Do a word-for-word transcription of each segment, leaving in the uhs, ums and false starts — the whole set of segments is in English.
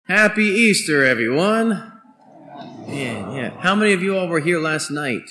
Happy Easter, everyone. Yeah, yeah. How many of you all were here last night?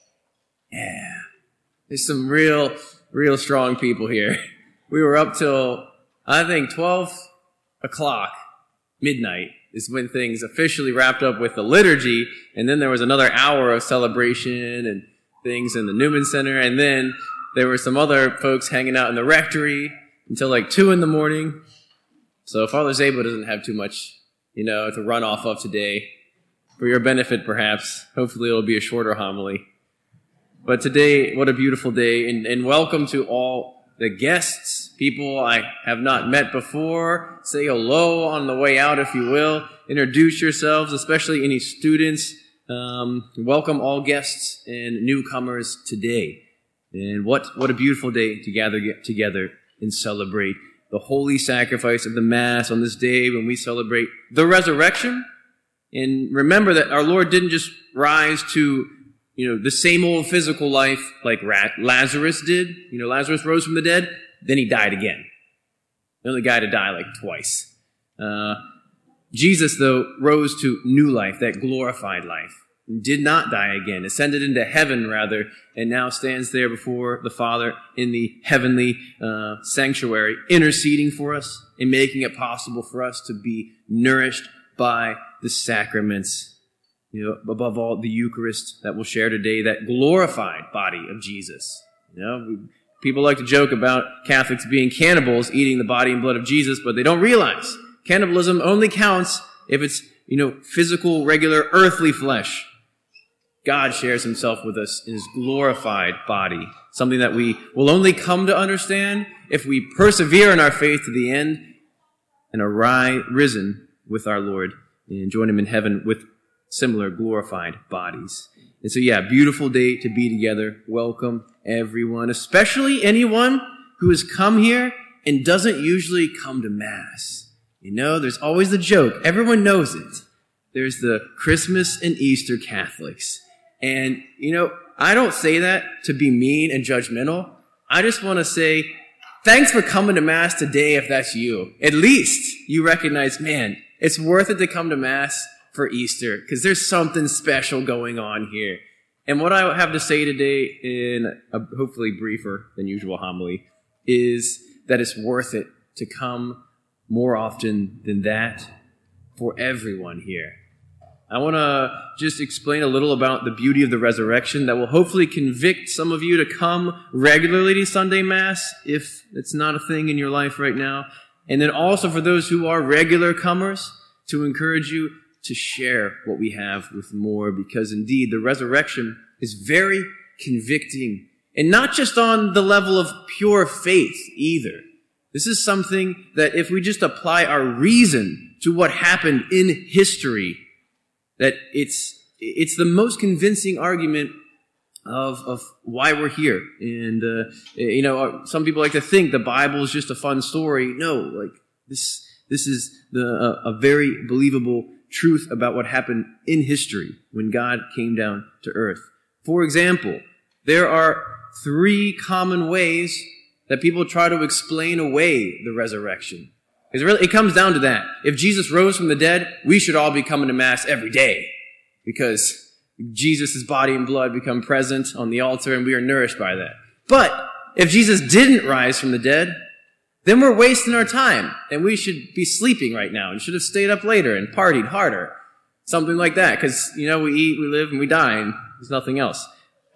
Yeah. There's some real, real strong people here. We were up till, I think, twelve o'clock, midnight, is when things officially wrapped up with the liturgy, and then there was another hour of celebration and things in the Newman Center, and then there were some other folks hanging out in the rectory until like two in the morning. So Father Zabo doesn't have too much, you know, to run off of today. For your benefit, perhaps. Hopefully it'll be a shorter homily. But today, what a beautiful day, and, and welcome to all the guests, people I have not met before. Say hello on the way out, if you will. Introduce yourselves, especially any students. Um, welcome all guests and newcomers today. And what, what a beautiful day to gather get together and celebrate the holy sacrifice of the Mass on this day when we celebrate the resurrection. And remember that our Lord didn't just rise to, you know, the same old physical life like Lazarus did. You know, Lazarus rose from the dead, then he died again. The only guy to die like twice. Uh, Jesus, though, rose to new life, that glorified life. Did not die again, ascended into heaven, rather, and now stands there before the Father in the heavenly uh, sanctuary, interceding for us and making it possible for us to be nourished by the sacraments, you know, above all, the Eucharist that we'll share today, that glorified body of Jesus. You know, we, people like to joke about Catholics being cannibals, eating the body and blood of Jesus, but they don't realize cannibalism only counts if it's, you know, physical, regular, earthly flesh. God shares himself with us in his glorified body, something that we will only come to understand if we persevere in our faith to the end and are risen with our Lord and join him in heaven with similar glorified bodies. And so, yeah, beautiful day to be together. Welcome, everyone, especially anyone who has come here and doesn't usually come to Mass. You know, there's always the joke. Everyone knows it. There's the Christmas and Easter Catholics. And, you know, I don't say that to be mean and judgmental. I just want to say, thanks for coming to Mass today if that's you. At least you recognize, man, it's worth it to come to Mass for Easter because there's something special going on here. And what I have to say today in a hopefully briefer than usual homily is that it's worth it to come more often than that for everyone here. I want to just explain a little about the beauty of the resurrection that will hopefully convict some of you to come regularly to Sunday Mass, if it's not a thing in your life right now. And then also for those who are regular comers, to encourage you to share what we have with more, because indeed the resurrection is very convicting. And not just on the level of pure faith either. This is something that if we just apply our reason to what happened in history, that it's it's the most convincing argument of of why we're here. And, uh, you know, some people like to think the Bible is just a fun story. No, like, this this is the uh, a very believable truth about what happened in history when God came down to earth. For example, there are three common ways that people try to explain away the resurrection. Because really, it comes down to that. If Jesus rose from the dead, we should all be coming to Mass every day. Because Jesus' body and blood become present on the altar and we are nourished by that. But if Jesus didn't rise from the dead, then we're wasting our time. And we should be sleeping right now and should have stayed up later and partied harder. Something like that. Because, you know, we eat, we live, and we die, and there's nothing else.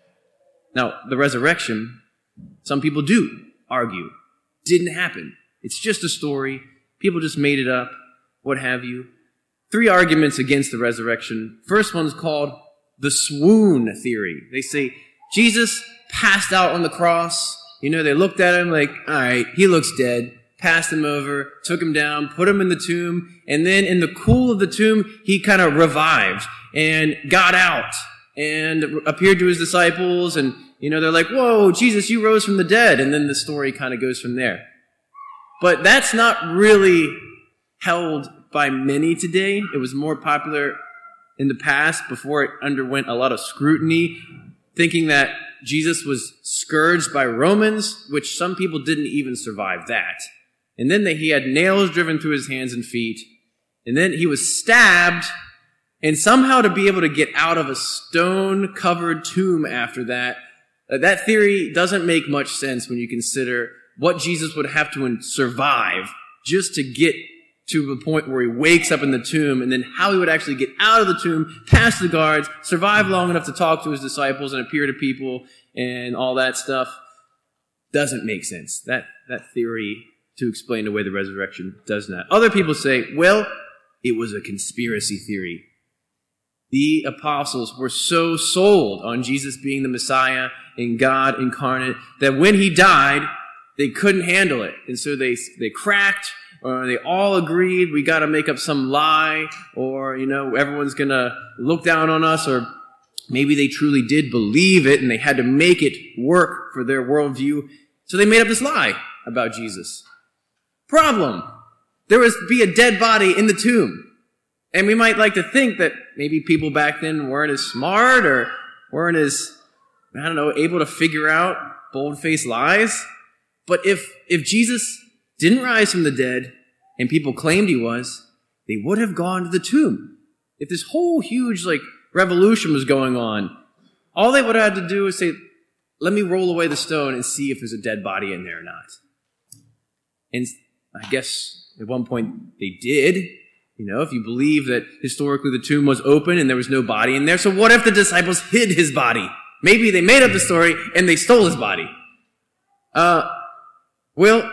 Now, the resurrection, some people do argue, didn't happen. It's just a story. People just made it up, what have you. Three arguments against the resurrection. First one's called the swoon theory. They say Jesus passed out on the cross. You know, they looked at him like, all right, he looks dead. Passed him over, took him down, put him in the tomb, and then in the cool of the tomb, he kind of revived and got out and appeared to his disciples. And, you know, they're like, whoa, Jesus, you rose from the dead. And then the story kind of goes from there. But that's not really held by many today. It was more popular in the past before it underwent a lot of scrutiny, thinking that Jesus was scourged by Romans, which some people didn't even survive that. And then that he had nails driven through his hands and feet, And then he was stabbed, and somehow to be able to get out of a stone-covered tomb after that, uh, that theory doesn't make much sense when you consider what Jesus would have to survive just to get to the point where he wakes up in the tomb, and then how he would actually get out of the tomb, past the guards, survive long enough to talk to his disciples and appear to people and all that stuff. Doesn't make sense. That, that theory to explain away the resurrection does not. Other people say, well, it was a conspiracy theory. The apostles were so sold on Jesus being the Messiah and God incarnate that when he died, they couldn't handle it. And so they, they cracked, or they all agreed we got to make up some lie, or, you know, everyone's going to look down on us, or maybe they truly did believe it and they had to make it work for their worldview. So they made up this lie about Jesus. Problem. There was be a dead body in the tomb. And we might like to think that maybe people back then weren't as smart or weren't as, I don't know, able to figure out bold-faced lies. But if, if Jesus didn't rise from the dead and people claimed he was, they would have gone to the tomb. If this whole huge, like, revolution was going on, all they would have had to do is say, let me roll away the stone and see if there's a dead body in there or not. And I guess at one point they did. You know, if you believe that historically the tomb was open and there was no body in there, so what if the disciples hid his body? Maybe they made up the story and they stole his body. Uh, well,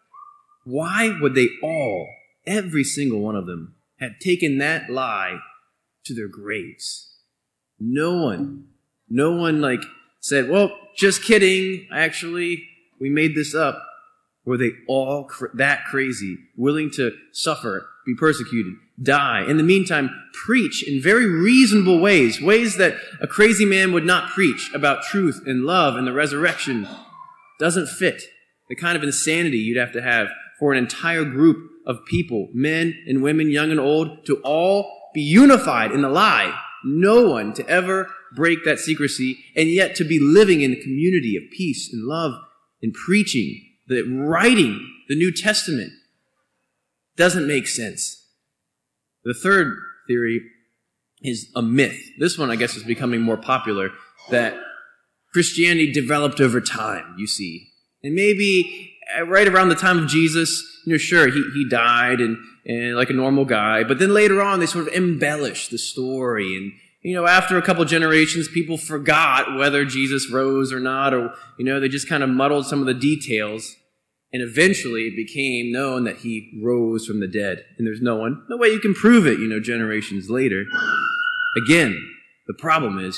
why would they all, every single one of them, have taken that lie to their graves? No one, no one like said, well, just kidding, actually, we made this up. Were they all cr- that crazy, willing to suffer, be persecuted, die, in the meantime, preach in very reasonable ways, ways that a crazy man would not preach about truth and love and the resurrection? Doesn't fit the kind of insanity you'd have to have for an entire group of people, men and women, young and old, to all be unified in the lie. No one to ever break that secrecy, and yet to be living in a community of peace and love and preaching, the writing the New Testament. Doesn't make sense. The third theory is a myth. This one, I guess, is becoming more popular, that Christianity developed over time, you see. And maybe right around the time of Jesus, you know, sure, he, he died and, and like a normal guy, but then later on they sort of embellished the story. And, you know, after a couple generations, people forgot whether Jesus rose or not, or, you know, they just kind of muddled some of the details. And eventually it became known that he rose from the dead. And there's no one, no way you can prove it, you know, generations later. Again, the problem is,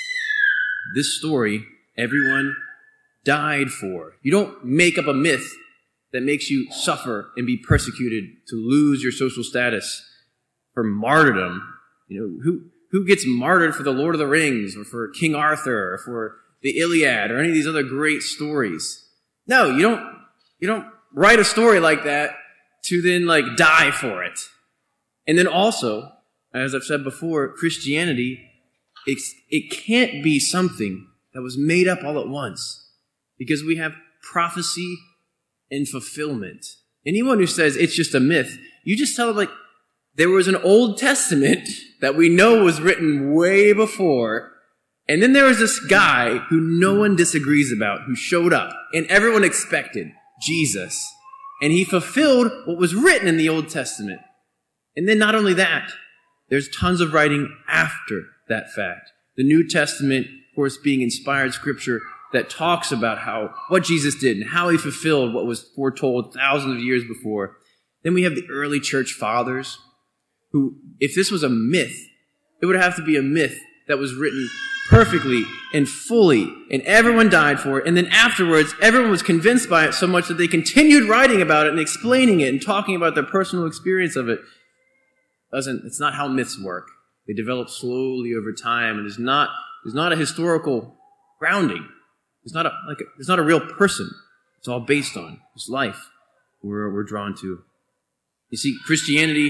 this story, everyone died for. You don't make up a myth that makes you suffer and be persecuted to lose your social status for martyrdom. You know, who, who gets martyred for the Lord of the Rings or for King Arthur or for the Iliad or any of these other great stories? No, you don't, you don't write a story like that to then like die for it. And then also, as I've said before, Christianity, it's, it can't be something that was made up all at once. Because we have prophecy and fulfillment. Anyone who says it's just a myth, you just tell them, like, there was an Old Testament that we know was written way before, and then there was this guy who no one disagrees about, who showed up, and everyone expected Jesus. And he fulfilled what was written in the Old Testament. And then not only that, there's tons of writing after that fact. The New Testament, of course, being inspired scripture, that talks about how what Jesus did and how he fulfilled what was foretold thousands of years before. Then we have the early church fathers who, if this was a myth, it would have to be a myth that was written perfectly and fully, and everyone died for it. And then afterwards, everyone was convinced by it so much that they continued writing about it and explaining it and talking about their personal experience of it. Doesn't, it's not how myths work. They develop slowly over time, and there's not, there's not a historical grounding. It's not a like a, it's not a real person. It's all based on this life we're we're drawn to. You see, Christianity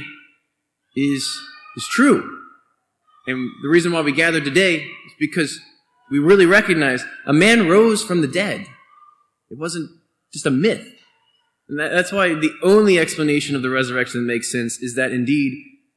is is true, and the reason why we gather today is because we really recognize a man rose from the dead. It wasn't just a myth, and that, that's why the only explanation of the resurrection that makes sense is that indeed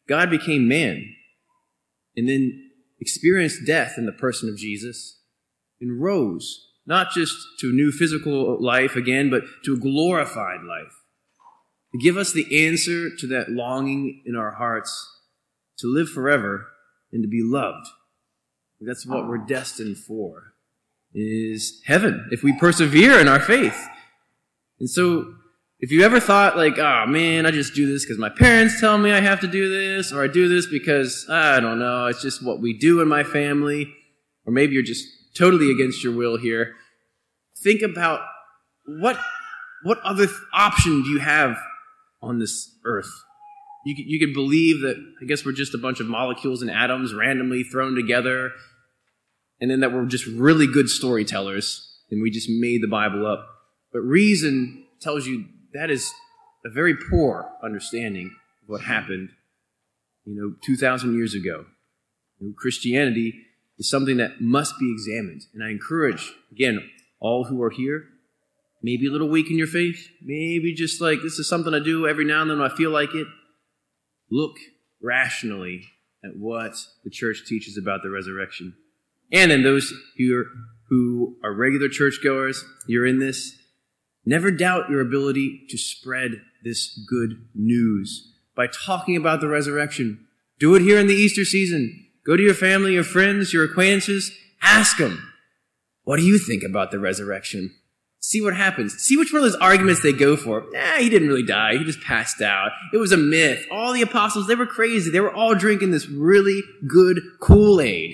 God became man and then experienced death in the person of Jesus and rose, not just to a new physical life again, but to a glorified life. To give us the answer to that longing in our hearts to live forever and to be loved. That's what we're destined for, is heaven, if we persevere in our faith. And so, if you ever thought like, oh man, I just do this because my parents tell me I have to do this, or I do this because, I don't know, it's just what we do in my family, or maybe you're just totally against your will here, think about what what other th- option do you have on this earth? You could, you could believe that, I guess we're just a bunch of molecules and atoms randomly thrown together, and then that we're just really good storytellers, and we just made the Bible up. But reason tells you that is a very poor understanding of what happened, you know, two thousand years ago. You know, Christianity is something that must be examined. And I encourage, again, all who are here, maybe a little weak in your faith, maybe just like, this is something I do every now and then when I feel like it. Look rationally at what the church teaches about the resurrection. And then those who are, who are regular churchgoers, you're in this, never doubt your ability to spread this good news by talking about the resurrection. Do it here in the Easter season. Go to your family, your friends, your acquaintances. Ask them, what do you think about the resurrection? See what happens. See which one of those arguments they go for. Nah, he didn't really die. He just passed out. It was a myth. All the apostles, they were crazy. They were all drinking this really good Kool-Aid.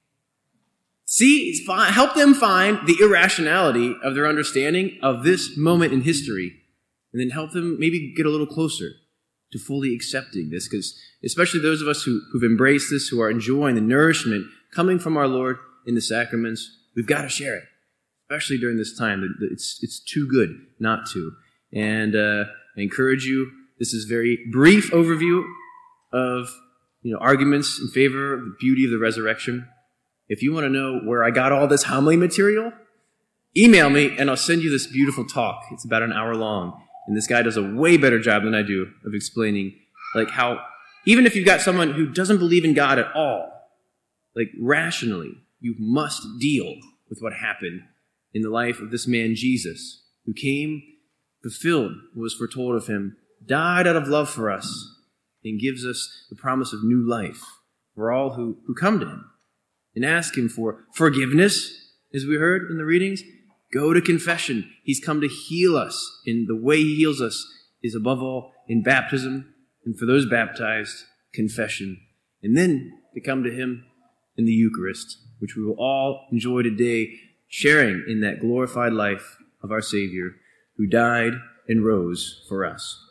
See, help them find the irrationality of their understanding of this moment in history, and then help them maybe get a little closer to fully accepting this, because especially those of us who, who've embraced this, who are enjoying the nourishment coming from our Lord in the sacraments, we've got to share it, especially during this time. It's, it's too good not to. And uh, I encourage you, this is a very brief overview of you know arguments in favor of the beauty of the resurrection. If you want to know where I got all this homily material, email me and I'll send you this beautiful talk. It's about an hour long. And this guy does a way better job than I do of explaining like how, even if you've got someone who doesn't believe in God at all, like rationally, you must deal with what happened in the life of this man Jesus, who came, fulfilled what was foretold of him, died out of love for us, and gives us the promise of new life for all who, who come to him. And ask him for forgiveness, as we heard in the readings. Go to confession. He's come to heal us. And the way he heals us is above all in baptism. And for those baptized, confession. And then to come to him in the Eucharist, which we will all enjoy today, sharing in that glorified life of our Savior, who died and rose for us.